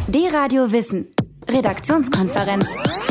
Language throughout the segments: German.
D-Radio Wissen. Redaktionskonferenz.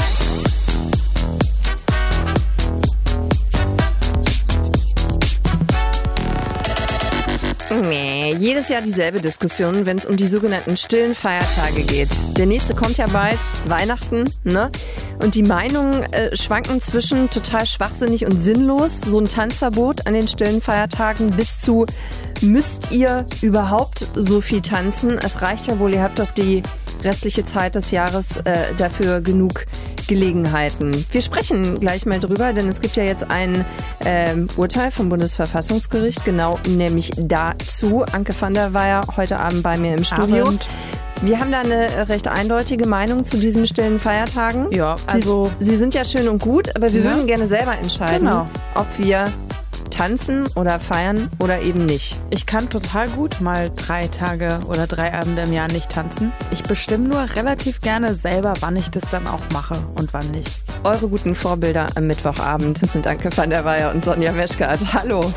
Nee, jedes Jahr dieselbe Diskussion, wenn es um die sogenannten stillen Feiertage geht. Der nächste kommt ja bald, Weihnachten, ne? Und die Meinungen schwanken zwischen total schwachsinnig und sinnlos, so ein Tanzverbot an den stillen Feiertagen, bis zu, müsst ihr überhaupt so viel tanzen? Es reicht ja wohl, ihr habt doch die restliche Zeit des Jahres dafür genug Gelegenheiten. Wir sprechen gleich mal drüber, denn es gibt ja jetzt ein Urteil vom Bundesverfassungsgericht, genau nämlich dazu. Anke van der Weyer heute Abend bei mir im Studio. Abend. Wir haben da eine recht eindeutige Meinung zu diesen stillen Feiertagen. Ja, also Sie sind ja schön und gut, aber wir würden gerne selber entscheiden, Genau. ob wir tanzen oder feiern oder eben nicht. ich kann total gut mal 3 Tage oder 3 Abende im Jahr nicht tanzen. Ich bestimme nur relativ gerne selber, wann ich das dann auch mache und wann nicht. Eure guten Vorbilder am Mittwochabend sind Anke van der Weyer und Sonja Meschkat. Hallo.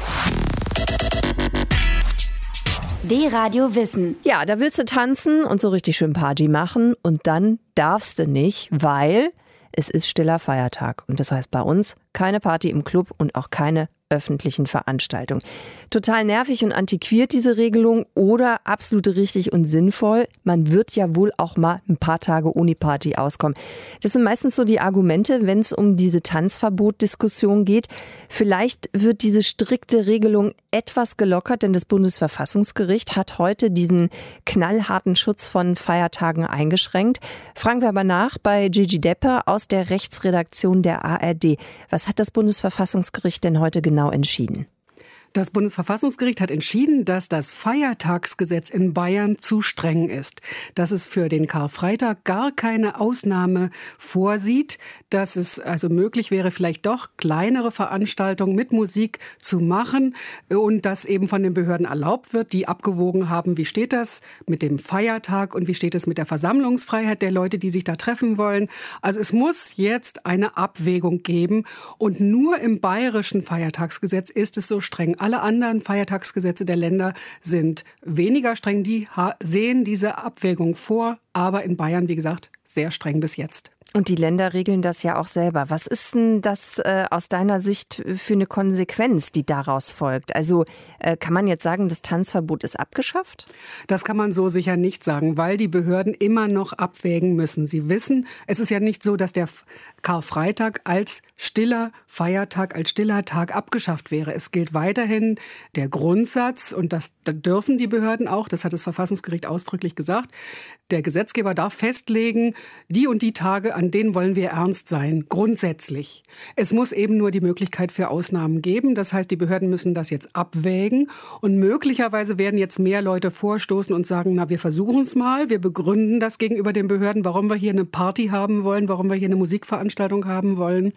D-Radio Wissen. Ja, da willst du tanzen und so richtig schön Party machen und dann darfst du nicht, weil es ist stiller Feiertag. Und das heißt bei uns keine Party im Club und auch keine öffentlichen Veranstaltungen. Total nervig und antiquiert diese Regelung oder absolut richtig und sinnvoll. Man wird ja wohl auch mal ein paar Tage ohne Party auskommen. Das sind meistens so die Argumente, wenn es um diese Tanzverbot-Diskussion geht. Vielleicht wird diese strikte Regelung etwas gelockert, denn das Bundesverfassungsgericht hat heute diesen knallharten Schutz von Feiertagen eingeschränkt. Fragen wir aber nach bei Gigi Deppe aus der Rechtsredaktion der ARD. Was hat das Bundesverfassungsgericht denn heute genau entschieden? Das Bundesverfassungsgericht hat entschieden, dass das Feiertagsgesetz in Bayern zu streng ist, dass es für den Karfreitag gar keine Ausnahme vorsieht, dass es also möglich wäre, vielleicht doch kleinere Veranstaltungen mit Musik zu machen und dass eben von den Behörden erlaubt wird, die abgewogen haben, wie steht das mit dem Feiertag und wie steht es mit der Versammlungsfreiheit der Leute, die sich da treffen wollen. Also es muss jetzt eine Abwägung geben und nur im bayerischen Feiertagsgesetz ist es so streng. Alle anderen Feiertagsgesetze der Länder sind weniger streng. Die sehen diese Abwägung vor. Aber in Bayern, wie gesagt, sehr streng bis jetzt. Und die Länder regeln das ja auch selber. Was ist denn das aus deiner Sicht für eine Konsequenz, die daraus folgt? Also kann man jetzt sagen, das Tanzverbot ist abgeschafft? Das kann man so sicher nicht sagen, weil die Behörden immer noch abwägen müssen. Sie wissen, es ist ja nicht so, dass der Karfreitag als stiller Feiertag, als stiller Tag abgeschafft wäre. Es gilt weiterhin der Grundsatz, und das dürfen die Behörden auch, das hat das Verfassungsgericht ausdrücklich gesagt, der Gesetzgeber darf festlegen, die und die Tage, an denen wollen wir ernst sein, grundsätzlich. Es muss eben nur die Möglichkeit für Ausnahmen geben. Das heißt, die Behörden müssen das jetzt abwägen. Und möglicherweise werden jetzt mehr Leute vorstoßen und sagen, na, wir versuchen es mal. Wir begründen das gegenüber den Behörden, warum wir hier eine Party haben wollen, warum wir hier eine Musikveranstaltung haben wollen.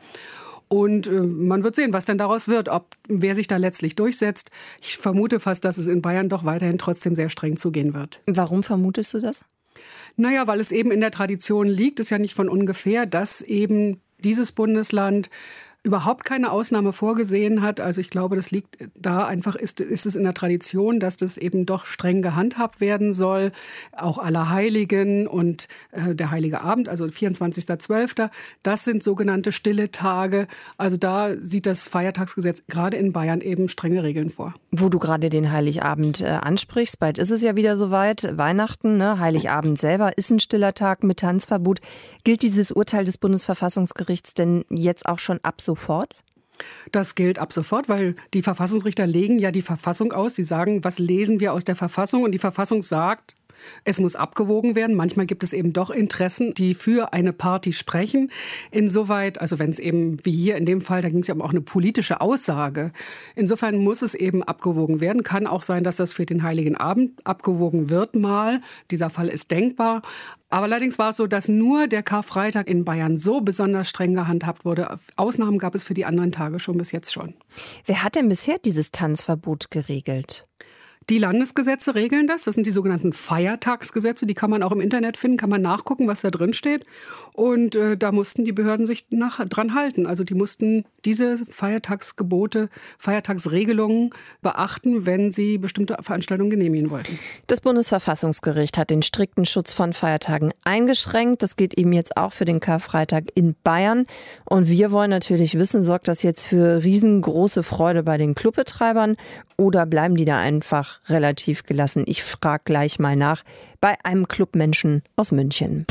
Und man wird sehen, was denn daraus wird, wer sich da letztlich durchsetzt. Ich vermute fast, dass es in Bayern doch weiterhin trotzdem sehr streng zugehen wird. Warum vermutest du das? Naja, weil es eben in der Tradition liegt, ist ja nicht von ungefähr, dass eben dieses Bundesland überhaupt keine Ausnahme vorgesehen hat. Also ich glaube, das liegt da einfach, ist es in der Tradition, dass das eben doch streng gehandhabt werden soll. Auch Allerheiligen und der Heilige Abend, also 24.12., das sind sogenannte stille Tage. Also da sieht das Feiertagsgesetz gerade in Bayern eben strenge Regeln vor. Wo du gerade den Heiligabend ansprichst, bald ist es ja wieder soweit, Weihnachten, ne? Heiligabend selber ist ein stiller Tag mit Tanzverbot. Gilt dieses Urteil des Bundesverfassungsgerichts denn jetzt auch schon ab sofort? Das gilt ab sofort, weil die Verfassungsrichter legen ja die Verfassung aus. Sie sagen, was lesen wir aus der Verfassung? Und die Verfassung sagt, es muss abgewogen werden. Manchmal gibt es eben doch Interessen, die für eine Party sprechen. Insoweit, also wenn es eben, wie hier in dem Fall, da ging es ja um auch eine politische Aussage. Insofern muss es eben abgewogen werden. Kann auch sein, dass das für den Heiligen Abend abgewogen wird mal. Dieser Fall ist denkbar. Aber allerdings war es so, dass nur der Karfreitag in Bayern so besonders streng gehandhabt wurde. Ausnahmen gab es für die anderen Tage schon bis jetzt schon. Wer hat denn bisher dieses Tanzverbot geregelt? Die Landesgesetze regeln das. Das sind die sogenannten Feiertagsgesetze. Die kann man auch im Internet finden, kann man nachgucken, was da drin steht. Und da mussten die Behörden sich dran halten. Also die mussten diese Feiertagsgebote, Feiertagsregelungen beachten, wenn sie bestimmte Veranstaltungen genehmigen wollten. Das Bundesverfassungsgericht hat den strikten Schutz von Feiertagen eingeschränkt. Das geht eben jetzt auch für den Karfreitag in Bayern. Und wir wollen natürlich wissen, sorgt das jetzt für riesengroße Freude bei den Clubbetreibern oder bleiben die da einfach relativ gelassen? Ich frage gleich mal nach bei einem Clubmenschen aus München.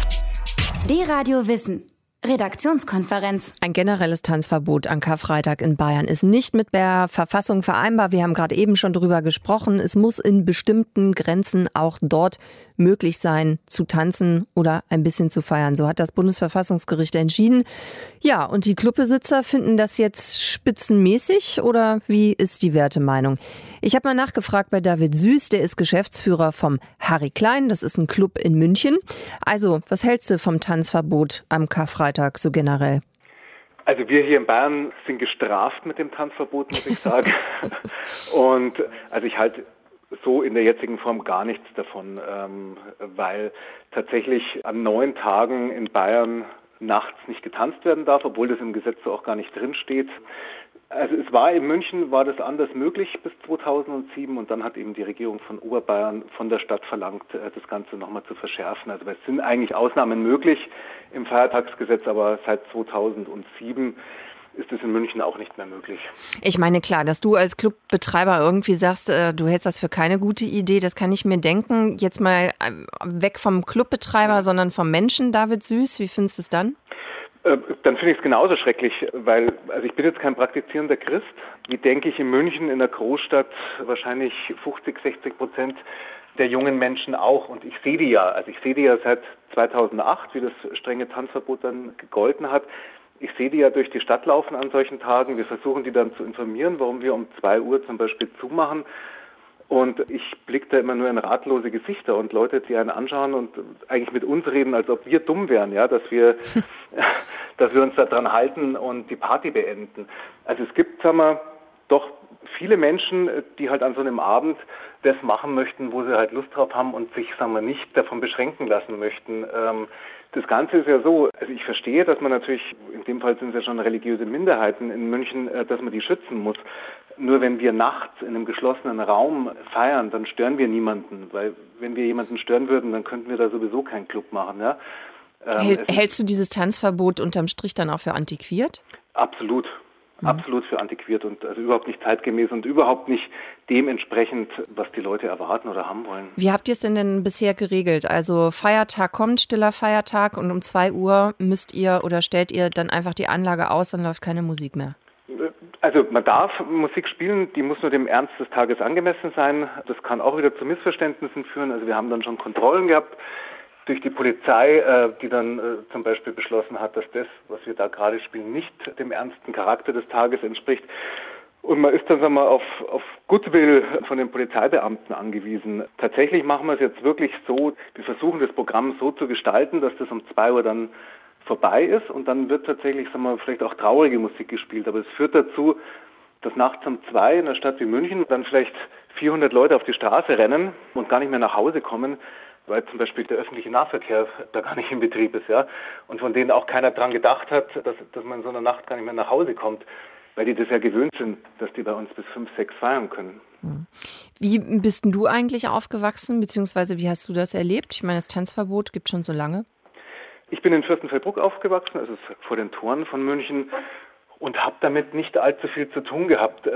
D-Radio Wissen. Redaktionskonferenz. Ein generelles Tanzverbot an Karfreitag in Bayern ist nicht mit der Verfassung vereinbar. Wir haben gerade eben schon drüber gesprochen. Es muss in bestimmten Grenzen auch dort möglich sein, zu tanzen oder ein bisschen zu feiern. So hat das Bundesverfassungsgericht entschieden. Ja, und die Clubbesitzer finden das jetzt spitzenmäßig oder wie ist die Wertemeinung? Ich habe mal nachgefragt bei David Süß, der ist Geschäftsführer vom Harry Klein. Das ist ein Club in München. Also, was hältst du vom Tanzverbot am Karfreitag so generell? Also wir hier in Bayern sind gestraft mit dem Tanzverbot, muss ich sagen. Und also ich halte so in der jetzigen Form gar nichts davon, weil tatsächlich an 9 Tagen in Bayern nachts nicht getanzt werden darf, obwohl das im Gesetz so auch gar nicht drin steht. Also es war in München, war das anders möglich bis 2007 und dann hat eben die Regierung von Oberbayern von der Stadt verlangt, das Ganze nochmal zu verschärfen. Also es sind eigentlich Ausnahmen möglich im Feiertagsgesetz, aber seit 2007 ist es in München auch nicht mehr möglich. Ich meine, klar, dass du als Clubbetreiber irgendwie sagst, du hältst das für keine gute Idee, das kann ich mir denken. Jetzt mal weg vom Clubbetreiber, sondern vom Menschen, David Süß, wie findest du es dann? Dann finde ich es genauso schrecklich, weil also ich bin jetzt kein praktizierender Christ. Wie denke ich in München, in der Großstadt, wahrscheinlich 50-60% der jungen Menschen auch. Und ich sehe die ja. Also ich sehe die ja seit 2008, wie das strenge Tanzverbot dann gegolten hat. Ich sehe die ja durch die Stadt laufen an solchen Tagen. Wir versuchen die dann zu informieren, warum wir um 2 Uhr zum Beispiel zumachen. Und ich blicke da immer nur in ratlose Gesichter und Leute, die einen anschauen und eigentlich mit uns reden, als ob wir dumm wären, ja, dass wir uns da dran halten und die Party beenden. Also es gibt, sagen wir, doch viele Menschen, die halt an so einem Abend das machen möchten, wo sie halt Lust drauf haben und sich, sagen wir, nicht davon beschränken lassen möchten. Das Ganze ist ja so, also ich verstehe, dass man natürlich, in dem Fall sind es ja schon religiöse Minderheiten in München, dass man die schützen muss. Nur wenn wir nachts in einem geschlossenen Raum feiern, dann stören wir niemanden. Weil wenn wir jemanden stören würden, dann könnten wir da sowieso keinen Club machen. Ja? Hältst du dieses Tanzverbot unterm Strich dann auch für antiquiert? Absolut. Absolut für antiquiert und also überhaupt nicht zeitgemäß und überhaupt nicht dementsprechend, was die Leute erwarten oder haben wollen. Wie habt ihr es denn bisher geregelt? Also Feiertag kommt, stiller Feiertag und um 2 Uhr müsst ihr oder stellt ihr dann einfach die Anlage aus, dann läuft keine Musik mehr? Also man darf Musik spielen, die muss nur dem Ernst des Tages angemessen sein. Das kann auch wieder zu Missverständnissen führen. Also wir haben dann schon Kontrollen gehabt durch die Polizei, die dann zum Beispiel beschlossen hat, dass das, was wir da gerade spielen, nicht dem ernsten Charakter des Tages entspricht. Und man ist dann, sagen wir, auf Goodwill von den Polizeibeamten angewiesen. Tatsächlich machen wir es jetzt wirklich so, wir versuchen das Programm so zu gestalten, dass das um 2 Uhr dann vorbei ist und dann wird tatsächlich, sagen wir, vielleicht auch traurige Musik gespielt. Aber es führt dazu, dass nachts um 2 in einer Stadt wie München dann vielleicht 400 Leute auf die Straße rennen und gar nicht mehr nach Hause kommen, weil zum Beispiel der öffentliche Nahverkehr da gar nicht in Betrieb ist, ja, und von denen auch keiner dran gedacht hat, dass man in so einer Nacht gar nicht mehr nach Hause kommt, weil die das ja gewöhnt sind, dass die bei uns bis 5, 6 feiern können. Wie bist denn du eigentlich aufgewachsen, beziehungsweise wie hast du das erlebt? Ich meine, das Tanzverbot gibt schon so lange. Ich bin in Fürstenfeldbruck aufgewachsen, also vor den Toren von München, und habe damit nicht allzu viel zu tun gehabt,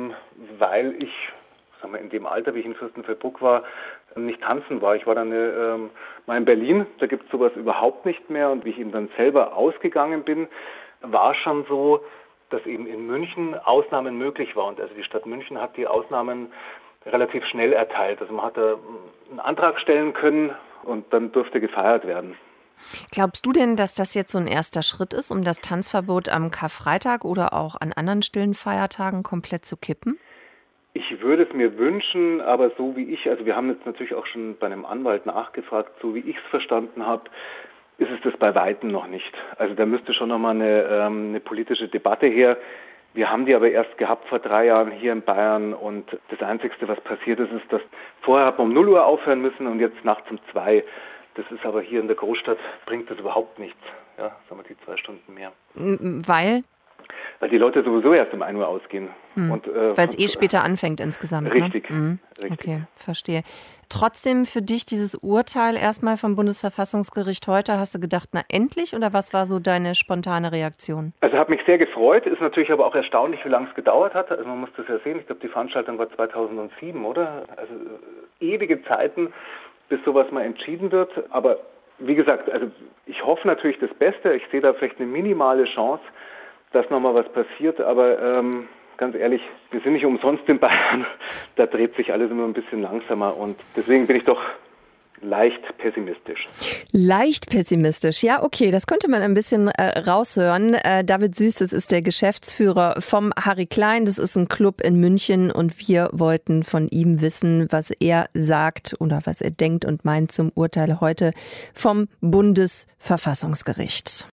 weil ich, sagen wir, in dem Alter, wie ich in Fürstenfeldbruck war, nicht tanzen war. Ich war dann mal in Berlin, da gibt es sowas überhaupt nicht mehr. Und wie ich eben dann selber ausgegangen bin, war schon so, dass eben in München Ausnahmen möglich waren. Und also die Stadt München hat die Ausnahmen relativ schnell erteilt. Also man hat da einen Antrag stellen können und dann durfte gefeiert werden. Glaubst du denn, dass das jetzt so ein erster Schritt ist, um das Tanzverbot am Karfreitag oder auch an anderen stillen Feiertagen komplett zu kippen? Ich würde es mir wünschen, aber so wie ich, also wir haben jetzt natürlich auch schon bei einem Anwalt nachgefragt, so wie ich es verstanden habe, ist es das bei Weitem noch nicht. Also da müsste schon nochmal eine politische Debatte her, Wir haben die aber erst gehabt vor 3 Jahren hier in Bayern und das Einzige, was passiert ist, dass vorher hat man um 0 Uhr aufhören müssen und jetzt nachts um 2. Das ist aber hier in der Großstadt, bringt das überhaupt nichts. Ja, sagen wir die 2 Stunden mehr. Weil die Leute sowieso erst um 1 Uhr ausgehen. Weil es später anfängt insgesamt. Richtig, ne? richtig. Okay, verstehe. Trotzdem für dich dieses Urteil erstmal vom Bundesverfassungsgericht heute, hast du gedacht, na endlich, oder was war so deine spontane Reaktion? Also hat mich sehr gefreut, ist natürlich aber auch erstaunlich, wie lange es gedauert hat. Also man muss das ja sehen, ich glaube die Veranstaltung war 2007, oder? Also ewige Zeiten, bis sowas mal entschieden wird. Aber wie gesagt, also ich hoffe natürlich das Beste, ich sehe da vielleicht eine minimale Chance, dass nochmal was passiert, aber ganz ehrlich, wir sind nicht umsonst in Bayern, da dreht sich alles immer ein bisschen langsamer und deswegen bin ich doch leicht pessimistisch. Leicht pessimistisch, ja, okay, das konnte man ein bisschen raushören. David Süß, das ist der Geschäftsführer vom Harry Klein, das ist ein Club in München und wir wollten von ihm wissen, was er sagt oder was er denkt und meint zum Urteil heute vom Bundesverfassungsgericht.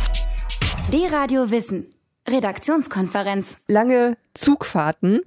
D-Radio Wissen. Redaktionskonferenz. Lange Zugfahrten.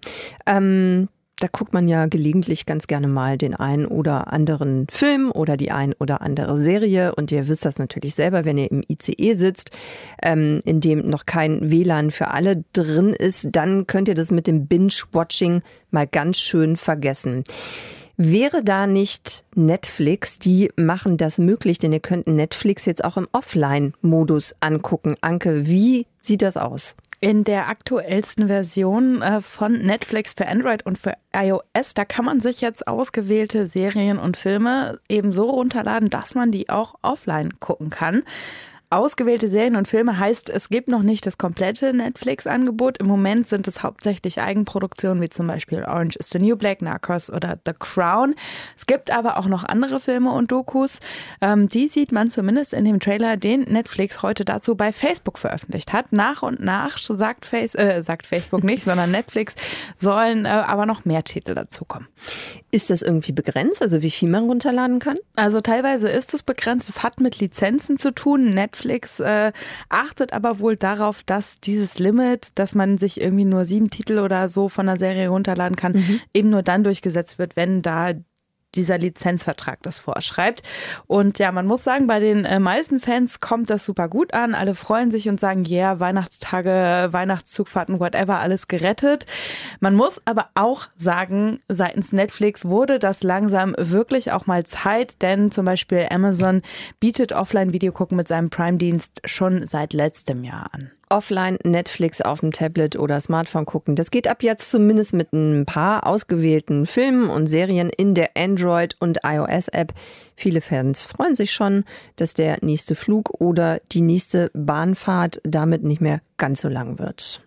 Da guckt man ja gelegentlich ganz gerne mal den einen oder anderen Film oder die ein oder andere Serie. Und ihr wisst das natürlich selber, wenn ihr im ICE sitzt, in dem noch kein WLAN für alle drin ist, dann könnt ihr das mit dem Binge-Watching mal ganz schön vergessen. Wäre da nicht Netflix, die machen das möglich, denn ihr könnt Netflix jetzt auch im Offline-Modus angucken. Anke, wie sieht das aus? In der aktuellsten Version von Netflix für Android und für iOS, da kann man sich jetzt ausgewählte Serien und Filme eben so runterladen, dass man die auch offline gucken kann. Ausgewählte Serien und Filme heißt, es gibt noch nicht das komplette Netflix-Angebot. Im Moment sind es hauptsächlich Eigenproduktionen, wie zum Beispiel Orange is the New Black, Narcos oder The Crown. Es gibt aber auch noch andere Filme und Dokus. Die sieht man zumindest in dem Trailer, den Netflix heute dazu bei Facebook veröffentlicht hat. Nach und nach sagt Facebook nicht, sondern Netflix sollen aber noch mehr Titel dazukommen. Ist das irgendwie begrenzt, also wie viel man runterladen kann? Also teilweise ist es begrenzt. Es hat mit Lizenzen zu tun. Netflix achtet aber wohl darauf, dass dieses Limit, dass man sich irgendwie nur 7 Titel oder so von einer Serie runterladen kann, eben nur dann durchgesetzt wird, wenn da dieser Lizenzvertrag das vorschreibt. Und ja, man muss sagen, bei den meisten Fans kommt das super gut an. Alle freuen sich und sagen, yeah, Weihnachtstage, Weihnachtszugfahrten, whatever, alles gerettet. Man muss aber auch sagen, seitens Netflix wurde das langsam wirklich auch mal Zeit, denn zum Beispiel Amazon bietet Offline-Videogucken mit seinem Prime-Dienst schon seit letztem Jahr an. Offline Netflix auf dem Tablet oder Smartphone gucken. Das geht ab jetzt zumindest mit ein paar ausgewählten Filmen und Serien in der Android- und iOS-App. Viele Fans freuen sich schon, dass der nächste Flug oder die nächste Bahnfahrt damit nicht mehr ganz so lang wird.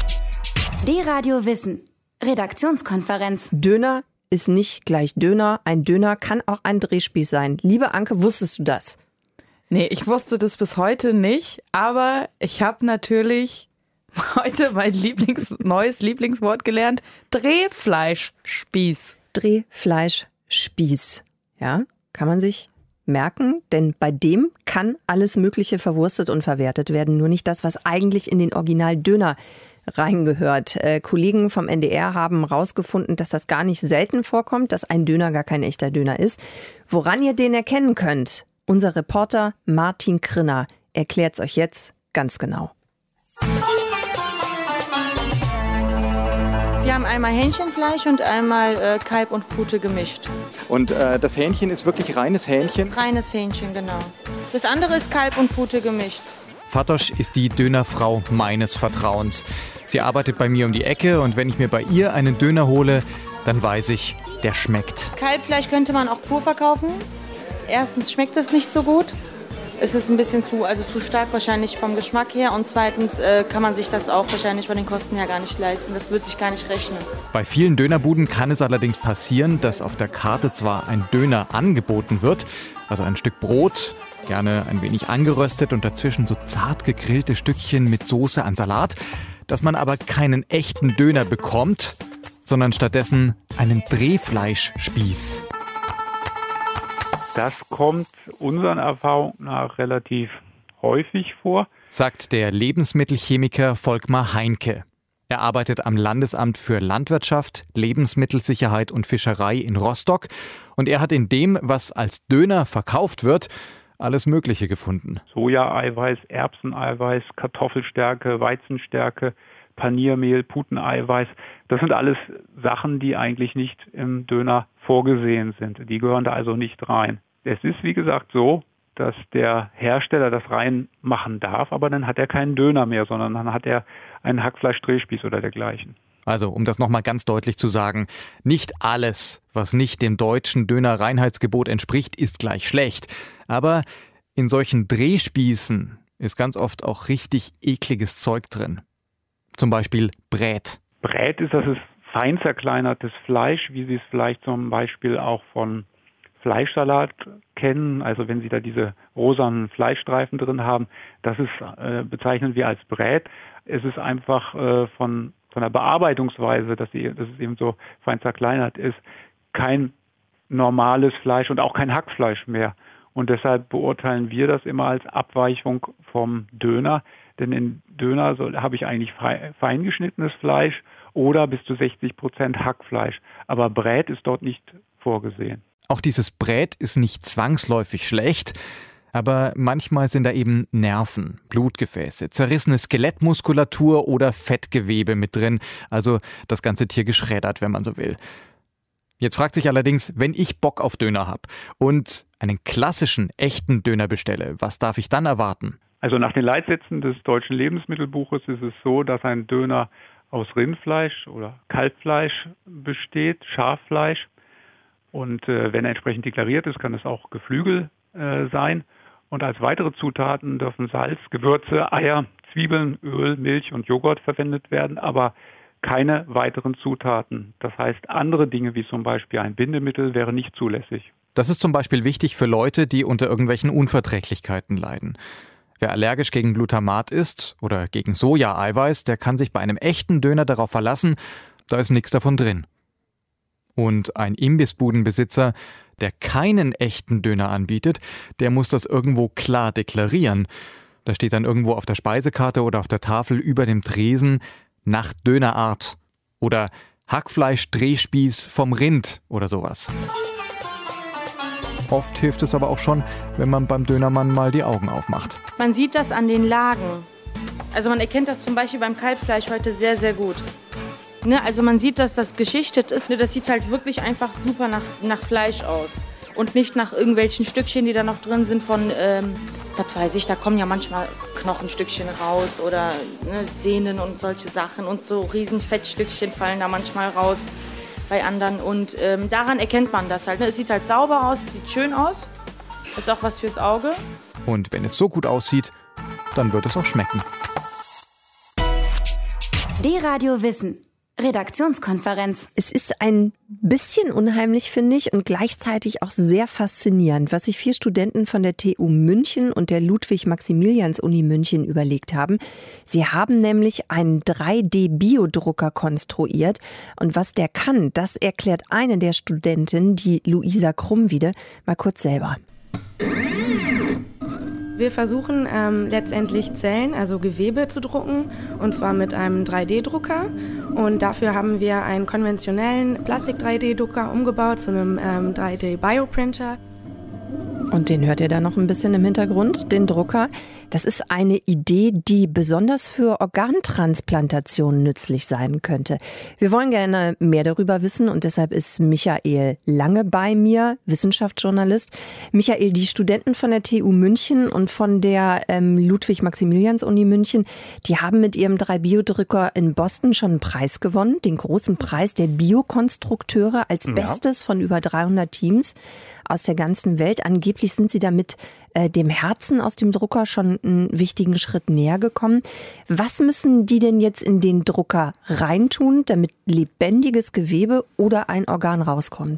D-Radio Wissen. Redaktionskonferenz. Döner ist nicht gleich Döner. Ein Döner kann auch ein Drehspieß sein. Liebe Anke, wusstest du das? Nee, ich wusste das bis heute nicht, aber ich habe natürlich heute mein neues Lieblingswort gelernt, Drehfleischspieß. Drehfleischspieß, ja, kann man sich merken, denn bei dem kann alles Mögliche verwurstet und verwertet werden, nur nicht das, was eigentlich in den Original-Döner reingehört. Kollegen vom NDR haben rausgefunden, dass das gar nicht selten vorkommt, dass ein Döner gar kein echter Döner ist. Woran ihr den erkennen könnt, unser Reporter Martin Krinner erklärt es euch jetzt ganz genau. Wir haben einmal Hähnchenfleisch und einmal Kalb und Pute gemischt. Und das Hähnchen ist wirklich reines Hähnchen? Das ist reines Hähnchen, genau. Das andere ist Kalb und Pute gemischt. Fatosch ist die Dönerfrau meines Vertrauens. Sie arbeitet bei mir um die Ecke und wenn ich mir bei ihr einen Döner hole, dann weiß ich, der schmeckt. Kalbfleisch könnte man auch pur verkaufen. Erstens schmeckt es nicht so gut. Es ist ein bisschen zu stark wahrscheinlich vom Geschmack her. Und zweitens kann man sich das auch wahrscheinlich von den Kosten her gar nicht leisten. Das wird sich gar nicht rechnen. Bei vielen Dönerbuden kann es allerdings passieren, dass auf der Karte zwar ein Döner angeboten wird, also ein Stück Brot, gerne ein wenig angeröstet und dazwischen so zart gegrillte Stückchen mit Soße an Salat, dass man aber keinen echten Döner bekommt, sondern stattdessen einen Drehfleischspieß. Das kommt unseren Erfahrungen nach relativ häufig vor, sagt der Lebensmittelchemiker Volkmar Heinke. Er arbeitet am Landesamt für Landwirtschaft, Lebensmittelsicherheit und Fischerei in Rostock. Und er hat in dem, was als Döner verkauft wird, alles Mögliche gefunden. Sojaeiweiß, Erbseneiweiß, Kartoffelstärke, Weizenstärke, Paniermehl, Puteneiweiß. Das sind alles Sachen, die eigentlich nicht im Döner vorgesehen sind. Die gehören da also nicht rein. Es ist, wie gesagt, so, dass der Hersteller das reinmachen darf, aber dann hat er keinen Döner mehr, sondern dann hat er einen Hackfleisch-Drehspieß oder dergleichen. Also, um das nochmal ganz deutlich zu sagen, nicht alles, was nicht dem deutschen Döner-Reinheitsgebot entspricht, ist gleich schlecht. Aber in solchen Drehspießen ist ganz oft auch richtig ekliges Zeug drin. Zum Beispiel Brät. Brät das ist fein zerkleinertes Fleisch, wie Sie es vielleicht zum Beispiel auch von Fleischsalat kennen. Also wenn Sie da diese rosanen Fleischstreifen drin haben, das ist, bezeichnen wir als Brät. Es ist einfach von der Bearbeitungsweise, dass es eben so fein zerkleinert ist, kein normales Fleisch und auch kein Hackfleisch mehr. Und deshalb beurteilen wir das immer als Abweichung vom Döner. Denn in Döner habe ich eigentlich fein geschnittenes Fleisch oder bis zu 60% Hackfleisch. Aber Brät ist dort nicht vorgesehen. Auch dieses Brät ist nicht zwangsläufig schlecht, aber manchmal sind da eben Nerven, Blutgefäße, zerrissene Skelettmuskulatur oder Fettgewebe mit drin, also das ganze Tier geschreddert, wenn man so will. Jetzt fragt sich allerdings, wenn ich Bock auf Döner habe und einen klassischen, echten Döner bestelle, was darf ich dann erwarten? Also nach den Leitsätzen des Deutschen Lebensmittelbuches ist es so, dass ein Döner aus Rindfleisch oder Kalbfleisch besteht, Schaffleisch. Und wenn er entsprechend deklariert ist, kann es auch Geflügel sein. Und als weitere Zutaten dürfen Salz, Gewürze, Eier, Zwiebeln, Öl, Milch und Joghurt verwendet werden, aber keine weiteren Zutaten. Das heißt, andere Dinge wie zum Beispiel ein Bindemittel wäre nicht zulässig. Das ist zum Beispiel wichtig für Leute, die unter irgendwelchen Unverträglichkeiten leiden. Wer allergisch gegen Glutamat ist oder gegen Sojaeiweiß, der kann sich bei einem echten Döner darauf verlassen, da ist nichts davon drin. Und ein Imbissbudenbesitzer, der keinen echten Döner anbietet, der muss das irgendwo klar deklarieren. Da steht dann irgendwo auf der Speisekarte oder auf der Tafel über dem Tresen nach Dönerart oder Hackfleisch-Drehspieß vom Rind oder sowas. Oft hilft es aber auch schon, wenn man beim Dönermann mal die Augen aufmacht. Man sieht das an den Lagen. Also man erkennt das zum Beispiel beim Kalbfleisch heute sehr, sehr gut. Ne, also man sieht, dass das geschichtet ist. Ne, das sieht halt wirklich einfach super nach Fleisch aus. Und nicht nach irgendwelchen Stückchen, die da noch drin sind von, was weiß ich, da kommen ja manchmal Knochenstückchen raus oder Sehnen und solche Sachen. Und so riesen Fettstückchen fallen da manchmal raus bei anderen. Und daran erkennt man das halt. Ne? Es sieht halt sauber aus, es sieht schön aus. Ist auch was fürs Auge. Und wenn es so gut aussieht, dann wird es auch schmecken. D-Radio Wissen. Redaktionskonferenz. Es ist ein bisschen unheimlich, finde ich, und gleichzeitig auch sehr faszinierend, was sich 4 Studenten von der TU München und der Ludwig-Maximilians-Uni München überlegt haben. Sie haben nämlich einen 3D-Biodrucker konstruiert. Und was der kann, das erklärt eine der Studentinnen, die Luisa Krummwiede, mal kurz selber. Wir versuchen letztendlich Zellen, also Gewebe zu drucken, und zwar mit einem 3D-Drucker. Und dafür haben wir einen konventionellen Plastik-3D-Drucker umgebaut zu einem 3D-Bioprinter. Und den hört ihr da noch ein bisschen im Hintergrund, den Drucker. Das ist eine Idee, die besonders für Organtransplantationen nützlich sein könnte. Wir wollen gerne mehr darüber wissen und deshalb ist Michael Lange bei mir, Wissenschaftsjournalist. Michael, die Studenten von der TU München und von der Ludwig-Maximilians-Uni München, die haben mit ihrem 3D-Biodrucker in Boston schon einen Preis gewonnen, den großen Preis der Biokonstrukteure als Bestes von über 300 Teams aus der ganzen Welt. Angeblich sind sie damit dem Herzen aus dem Drucker schon einen wichtigen Schritt näher gekommen. Was müssen die denn jetzt in den Drucker reintun, damit lebendiges Gewebe oder ein Organ rauskommt?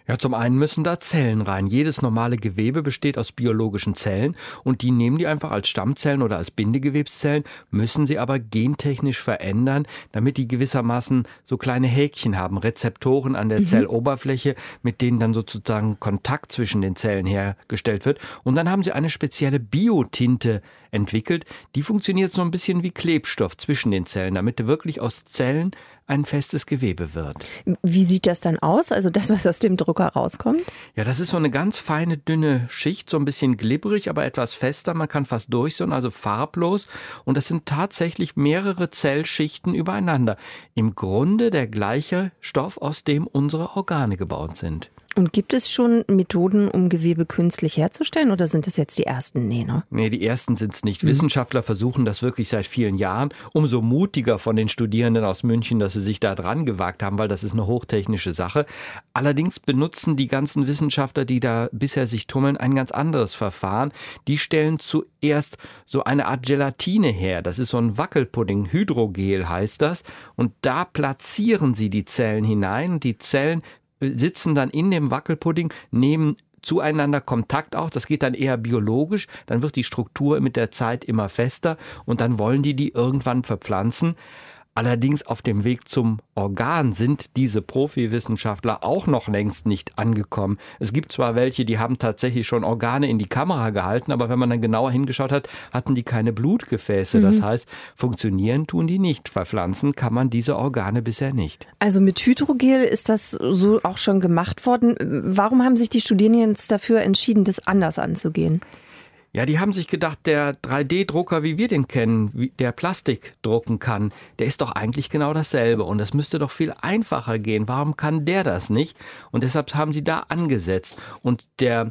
Ja, zum einen müssen da Zellen rein. Jedes normale Gewebe besteht aus biologischen Zellen und die nehmen die einfach als Stammzellen oder als Bindegewebszellen, müssen sie aber gentechnisch verändern, damit die gewissermaßen so kleine Häkchen haben, Rezeptoren an der Zelloberfläche, mit denen dann sozusagen Kontakt zwischen den Zellen hergestellt wird. Und dann haben sie eine spezielle Biotinte entwickelt, die funktioniert so ein bisschen wie Klebstoff zwischen den Zellen, damit wirklich aus Zellen ein festes Gewebe wird. Wie sieht das dann aus? Also das, was aus dem Drucker rauskommt? Ja, das ist so eine ganz feine, dünne Schicht, so ein bisschen glibberig, aber etwas fester. Man kann fast durchsehen, also farblos. Und das sind tatsächlich mehrere Zellschichten übereinander. Im Grunde der gleiche Stoff, aus dem unsere Organe gebaut sind. Und gibt es schon Methoden, um Gewebe künstlich herzustellen oder sind das jetzt die ersten? Nee, die ersten sind es nicht. Wissenschaftler versuchen das wirklich seit vielen Jahren. Umso mutiger von den Studierenden aus München, dass sie sich da dran gewagt haben, weil das ist eine hochtechnische Sache. Allerdings benutzen die ganzen Wissenschaftler, die da bisher sich tummeln, ein ganz anderes Verfahren. Die stellen zuerst so eine Art Gelatine her. Das ist so ein Wackelpudding, Hydrogel heißt das. Und da platzieren sie die Zellen hinein und die Zellen sitzen dann in dem Wackelpudding, nehmen zueinander Kontakt auf. Das geht dann eher biologisch. Dann wird die Struktur mit der Zeit immer fester und dann wollen die irgendwann verpflanzen. Allerdings auf dem Weg zum Organ sind diese Profiwissenschaftler auch noch längst nicht angekommen. Es gibt zwar welche, die haben tatsächlich schon Organe in die Kamera gehalten, aber wenn man dann genauer hingeschaut hat, hatten die keine Blutgefäße. Das heißt, funktionieren tun die nicht. Verpflanzen kann man diese Organe bisher nicht. Also mit Hydrogel ist das so auch schon gemacht worden. Warum haben sich die Studierenden jetzt dafür entschieden, das anders anzugehen? Ja, die haben sich gedacht, der 3D-Drucker, wie wir den kennen, der Plastik drucken kann, der ist doch eigentlich genau dasselbe und das müsste doch viel einfacher gehen. Warum kann der das nicht? Und deshalb haben sie da angesetzt. Und der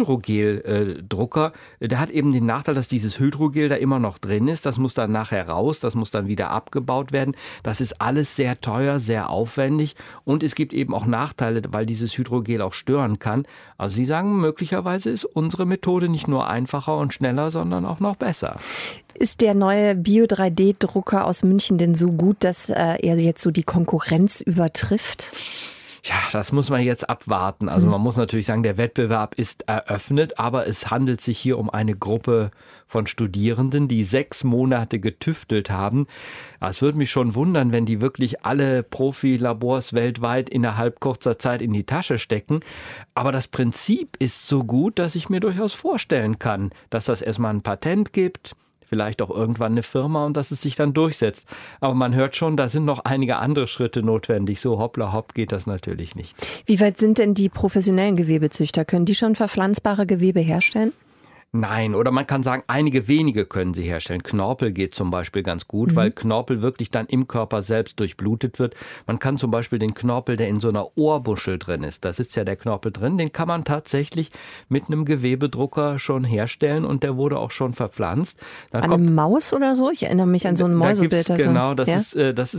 Hydrogel-Drucker, der hat eben den Nachteil, dass dieses Hydrogel da immer noch drin ist. Das muss dann nachher raus, das muss dann wieder abgebaut werden. Das ist alles sehr teuer, sehr aufwendig und es gibt eben auch Nachteile, weil dieses Hydrogel auch stören kann. Also sie sagen, möglicherweise ist unsere Methode nicht nur einfacher und schneller, sondern auch noch besser. Ist der neue Bio-3D-Drucker aus München denn so gut, dass er jetzt so die Konkurrenz übertrifft? Ja, das muss man jetzt abwarten. Also man muss natürlich sagen, der Wettbewerb ist eröffnet, aber es handelt sich hier um eine Gruppe von Studierenden, die 6 Monate getüftelt haben. Es würde mich schon wundern, wenn die wirklich alle Profilabors weltweit innerhalb kurzer Zeit in die Tasche stecken. Aber das Prinzip ist so gut, dass ich mir durchaus vorstellen kann, dass das erstmal ein Patent gibt, vielleicht auch irgendwann eine Firma und dass es sich dann durchsetzt. Aber man hört schon, da sind noch einige andere Schritte notwendig. So hoppla hopp geht das natürlich nicht. Wie weit sind denn die professionellen Gewebezüchter? Können die schon verpflanzbare Gewebe herstellen? Nein, oder man kann sagen, einige wenige können sie herstellen. Knorpel geht zum Beispiel ganz gut, weil Knorpel wirklich dann im Körper selbst durchblutet wird. Man kann zum Beispiel den Knorpel, der in so einer Ohrbuschel drin ist, da sitzt ja der Knorpel drin, den kann man tatsächlich mit einem Gewebedrucker schon herstellen und der wurde auch schon verpflanzt. An eine Maus oder so? Ich erinnere mich an so ein Mäusebild. Genau, das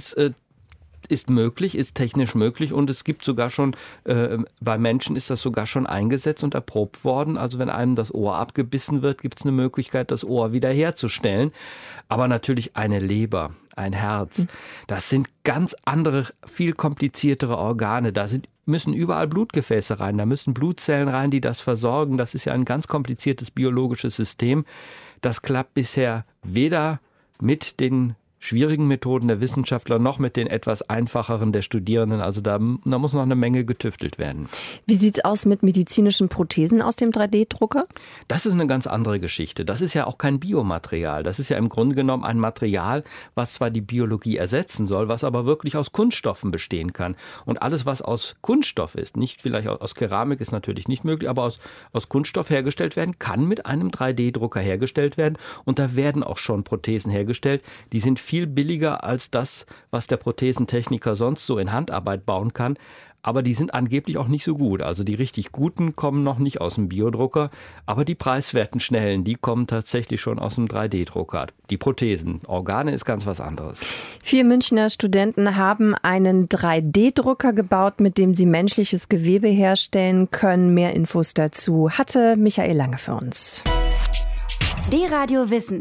ist möglich, ist technisch möglich und es gibt sogar schon, bei Menschen ist das sogar schon eingesetzt und erprobt worden. Also wenn einem das Ohr abgebissen wird, gibt es eine Möglichkeit, das Ohr wiederherzustellen. Aber natürlich eine Leber, ein Herz, das sind ganz andere, viel kompliziertere Organe. Da müssen überall Blutgefäße rein, da müssen Blutzellen rein, die das versorgen. Das ist ja ein ganz kompliziertes biologisches System. Das klappt bisher weder mit den schwierigen Methoden der Wissenschaftler noch mit den etwas einfacheren der Studierenden. Also da muss noch eine Menge getüftelt werden. Wie sieht es aus mit medizinischen Prothesen aus dem 3D-Drucker? Das ist eine ganz andere Geschichte. Das ist ja auch kein Biomaterial. Das ist ja im Grunde genommen ein Material, was zwar die Biologie ersetzen soll, was aber wirklich aus Kunststoffen bestehen kann. Und alles, was aus Kunststoff ist, nicht vielleicht aus Keramik ist natürlich nicht möglich, aber aus Kunststoff hergestellt werden, kann mit einem 3D-Drucker hergestellt werden. Und da werden auch schon Prothesen hergestellt. Die sind viel billiger als das, was der Prothesentechniker sonst so in Handarbeit bauen kann. Aber die sind angeblich auch nicht so gut. Also die richtig guten kommen noch nicht aus dem Biodrucker. Aber die preiswerten Schnellen, die kommen tatsächlich schon aus dem 3D-Drucker. Die Prothesen. Organe ist ganz was anderes. 4 Münchner Studenten haben einen 3D-Drucker gebaut, mit dem sie menschliches Gewebe herstellen können. Mehr Infos dazu hatte Michael Lange für uns. D-Radio Wissen.